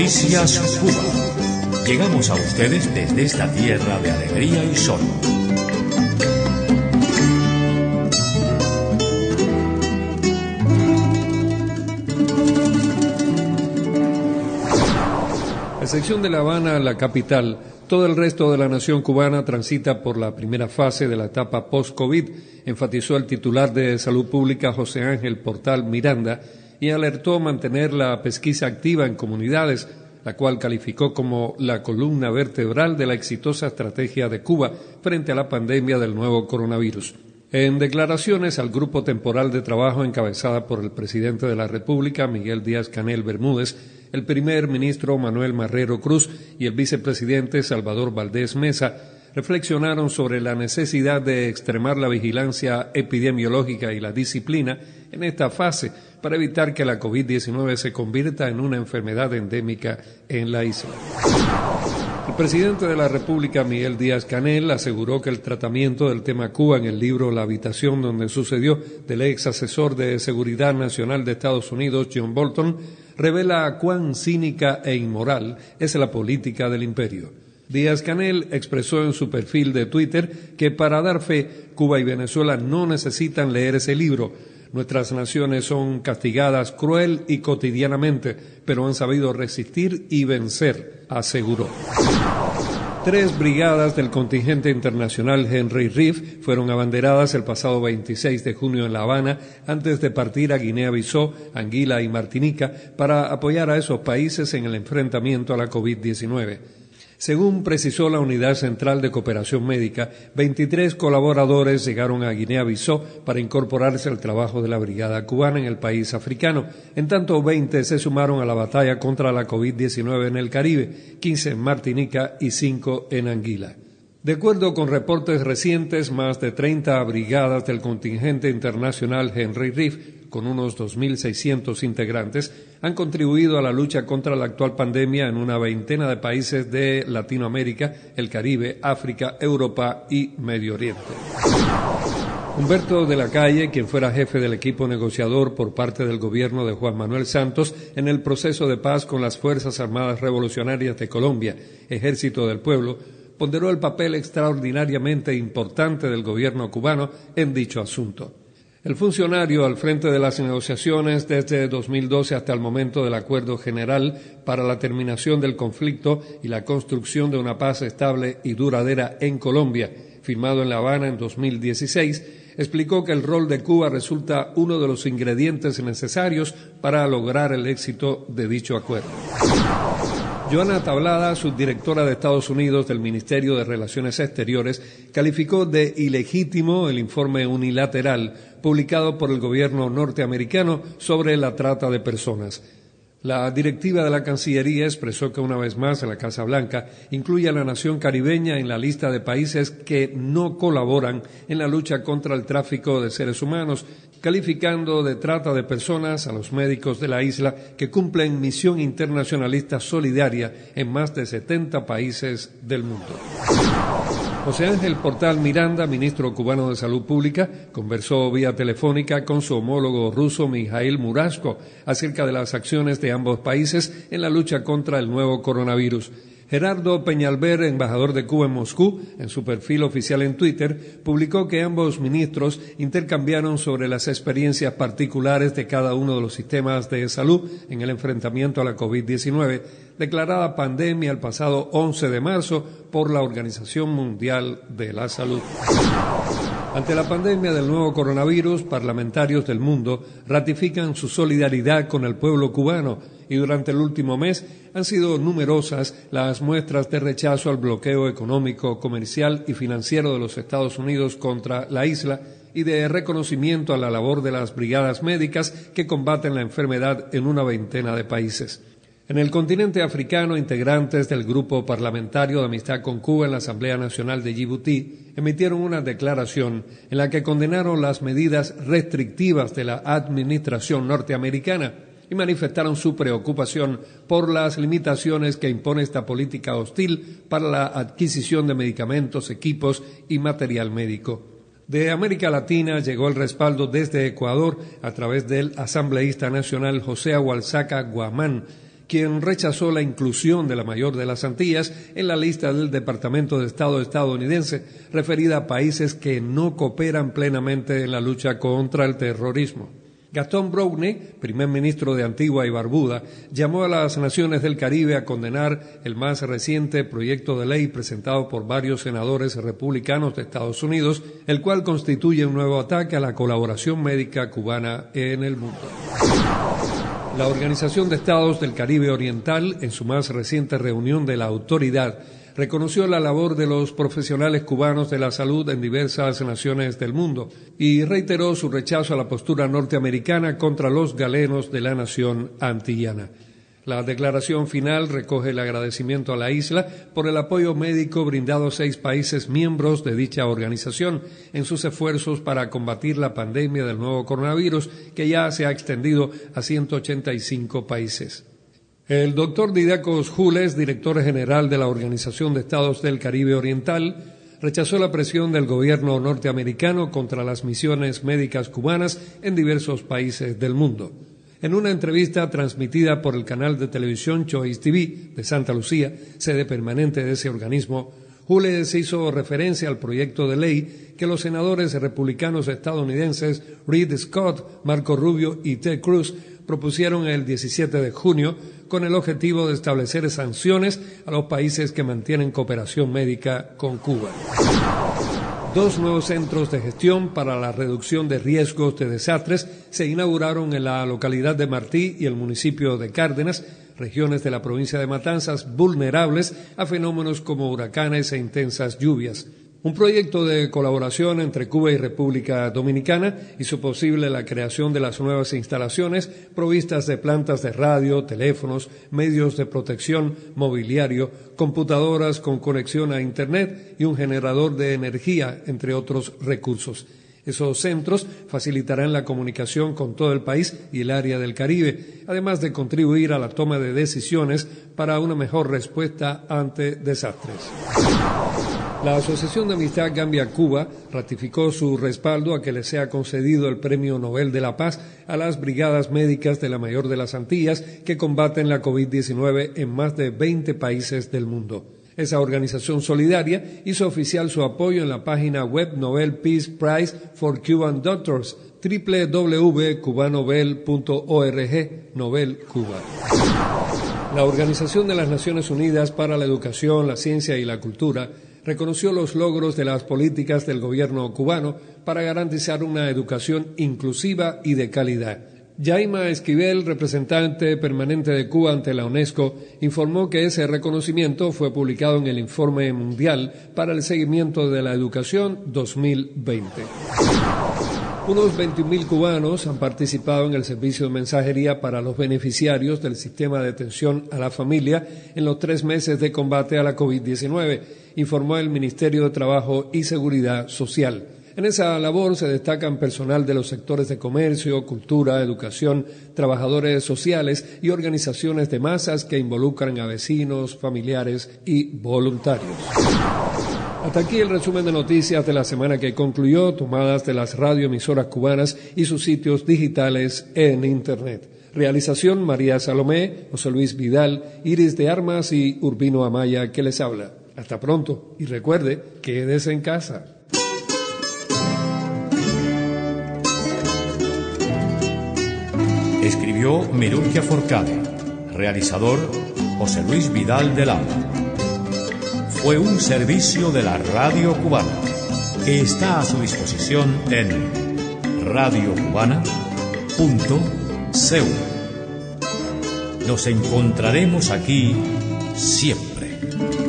Noticias Cuba. Llegamos a ustedes desde esta tierra de alegría y sol. A excepción de La Habana, la capital, todo el resto de la nación cubana transita por la primera fase de la etapa post-COVID, enfatizó el titular de Salud Pública José Ángel Portal Miranda, y alertó mantener la pesquisa activa en comunidades, la cual calificó como la columna vertebral de la exitosa estrategia de Cuba frente a la pandemia del nuevo coronavirus. En declaraciones al Grupo Temporal de Trabajo encabezada por el presidente de la República, Miguel Díaz-Canel Bermúdez, el primer ministro Manuel Marrero Cruz y el vicepresidente Salvador Valdés Mesa, reflexionaron sobre la necesidad de extremar la vigilancia epidemiológica y la disciplina en esta fase para evitar que la COVID-19 se convierta en una enfermedad endémica en la isla. El presidente de la República, Miguel Díaz-Canel, aseguró que el tratamiento del tema Cuba en el libro La habitación donde sucedió del ex asesor de Seguridad Nacional de Estados Unidos, John Bolton, revela cuán cínica e inmoral es la política del imperio. Díaz-Canel expresó en su perfil de Twitter que para dar fe, Cuba y Venezuela no necesitan leer ese libro. Nuestras naciones son castigadas cruel y cotidianamente, pero han sabido resistir y vencer, aseguró. 3 brigadas del contingente internacional Henry Reeve fueron abanderadas el pasado 26 de junio en La Habana antes de partir a Guinea-Bissau, Anguila y Martinica para apoyar a esos países en el enfrentamiento a la COVID-19. Según precisó la Unidad Central de Cooperación Médica, 23 colaboradores llegaron a Guinea-Bissau para incorporarse al trabajo de la brigada cubana en el país africano. En tanto, 20 se sumaron a la batalla contra la COVID-19 en el Caribe, 15 en Martinica y 5 en Anguila. De acuerdo con reportes recientes, más de 30 brigadas del contingente internacional Henry Reeve, con unos 2.600 integrantes, han contribuido a la lucha contra la actual pandemia en una veintena de países de Latinoamérica, el Caribe, África, Europa y Medio Oriente. Humberto de la Calle, quien fuera jefe del equipo negociador por parte del gobierno de Juan Manuel Santos en el proceso de paz con las Fuerzas Armadas Revolucionarias de Colombia, Ejército del Pueblo, ponderó el papel extraordinariamente importante del gobierno cubano en dicho asunto. El funcionario al frente de las negociaciones desde 2012 hasta el momento del acuerdo general para la terminación del conflicto y la construcción de una paz estable y duradera en Colombia, firmado en La Habana en 2016, explicó que el rol de Cuba resulta uno de los ingredientes necesarios para lograr el éxito de dicho acuerdo. Joana Tablada, subdirectora de Estados Unidos del Ministerio de Relaciones Exteriores, calificó de ilegítimo el informe unilateral publicado por el gobierno norteamericano sobre la trata de personas. La directiva de la Cancillería expresó que una vez más la Casa Blanca incluye a la nación caribeña en la lista de países que no colaboran en la lucha contra el tráfico de seres humanos, calificando de trata de personas a los médicos de la isla que cumplen misión internacionalista solidaria en más de 70 países del mundo. José Ángel Portal Miranda, ministro cubano de Salud Pública, conversó vía telefónica con su homólogo ruso Mijail Murashko acerca de las acciones de ambos países en la lucha contra el nuevo coronavirus. Gerardo Peñalver, embajador de Cuba en Moscú, en su perfil oficial en Twitter, publicó que ambos ministros intercambiaron sobre las experiencias particulares de cada uno de los sistemas de salud en el enfrentamiento a la COVID-19, declarada pandemia el pasado 11 de marzo por la Organización Mundial de la Salud. Ante la pandemia del nuevo coronavirus, parlamentarios del mundo ratifican su solidaridad con el pueblo cubano y durante el último mes han sido numerosas las muestras de rechazo al bloqueo económico, comercial y financiero de los Estados Unidos contra la isla y de reconocimiento a la labor de las brigadas médicas que combaten la enfermedad en una veintena de países. En el continente africano, integrantes del Grupo Parlamentario de Amistad con Cuba en la Asamblea Nacional de Yibuti emitieron una declaración en la que condenaron las medidas restrictivas de la administración norteamericana y manifestaron su preocupación por las limitaciones que impone esta política hostil para la adquisición de medicamentos, equipos y material médico. De América Latina llegó el respaldo desde Ecuador a través del asambleísta nacional José Agualzaca Guamán, quien rechazó la inclusión de la mayor de las Antillas en la lista del Departamento de Estado estadounidense referida a países que no cooperan plenamente en la lucha contra el terrorismo. Gastón Browne, primer ministro de Antigua y Barbuda, llamó a las naciones del Caribe a condenar el más reciente proyecto de ley presentado por varios senadores republicanos de Estados Unidos, el cual constituye un nuevo ataque a la colaboración médica cubana en el mundo. La Organización de Estados del Caribe Oriental, en su más reciente reunión de la autoridad, reconoció la labor de los profesionales cubanos de la salud en diversas naciones del mundo y reiteró su rechazo a la postura norteamericana contra los galenos de la nación antillana. La declaración final recoge el agradecimiento a la isla por el apoyo médico brindado a 6 países miembros de dicha organización en sus esfuerzos para combatir la pandemia del nuevo coronavirus, que ya se ha extendido a 185 países. El doctor Didacos Jules, director general de la Organización de Estados del Caribe Oriental, rechazó la presión del gobierno norteamericano contra las misiones médicas cubanas en diversos países del mundo. En una entrevista transmitida por el canal de televisión Choice TV de Santa Lucía, sede permanente de ese organismo, Jules hizo referencia al proyecto de ley que los senadores republicanos estadounidenses Reed Scott, Marco Rubio y Ted Cruz propusieron el 17 de junio con el objetivo de establecer sanciones a los países que mantienen cooperación médica con Cuba. 2 nuevos centros de gestión para la reducción de riesgos de desastres se inauguraron en la localidad de Martí y el municipio de Cárdenas, regiones de la provincia de Matanzas vulnerables a fenómenos como huracanes e intensas lluvias. Un proyecto de colaboración entre Cuba y República Dominicana hizo posible la creación de las nuevas instalaciones provistas de plantas de radio, teléfonos, medios de protección, mobiliario, computadoras con conexión a Internet y un generador de energía, entre otros recursos. Esos centros facilitarán la comunicación con todo el país y el área del Caribe, además de contribuir a la toma de decisiones para una mejor respuesta ante desastres. La Asociación de Amistad Gambia-Cuba ratificó su respaldo a que le sea concedido el Premio Nobel de la Paz a las brigadas médicas de la mayor de las Antillas que combaten la COVID-19 en más de 20 países del mundo. Esa organización solidaria hizo oficial su apoyo en la página web Nobel Peace Prize for Cuban Doctors, www.cubanobel.org, Nobel Cuba. La Organización de las Naciones Unidas para la Educación, la Ciencia y la Cultura reconoció los logros de las políticas del gobierno cubano para garantizar una educación inclusiva y de calidad. Yaima Esquivel, representante permanente de Cuba ante la UNESCO, informó que ese reconocimiento fue publicado en el Informe Mundial para el Seguimiento de la Educación 2020. Unos 21.000 cubanos han participado en el servicio de mensajería para los beneficiarios del sistema de atención a la familia en los 3 meses de combate a la COVID-19, informó el Ministerio de Trabajo y Seguridad Social. En esa labor se destacan personal de los sectores de comercio, cultura, educación, trabajadores sociales y organizaciones de masas que involucran a vecinos, familiares y voluntarios. Hasta aquí el resumen de noticias de la semana que concluyó, tomadas de las radioemisoras cubanas y sus sitios digitales en Internet. Realización María Salomé, José Luis Vidal, Iris de Armas y Urbino Amaya que les habla. Hasta pronto y recuerde, quédese en casa. Escribió Mirurgia Forcade. Realizador José Luis Vidal del Alba. Fue un servicio de la radio cubana que está a su disposición en radiocubana.cu. Nos encontraremos aquí siempre.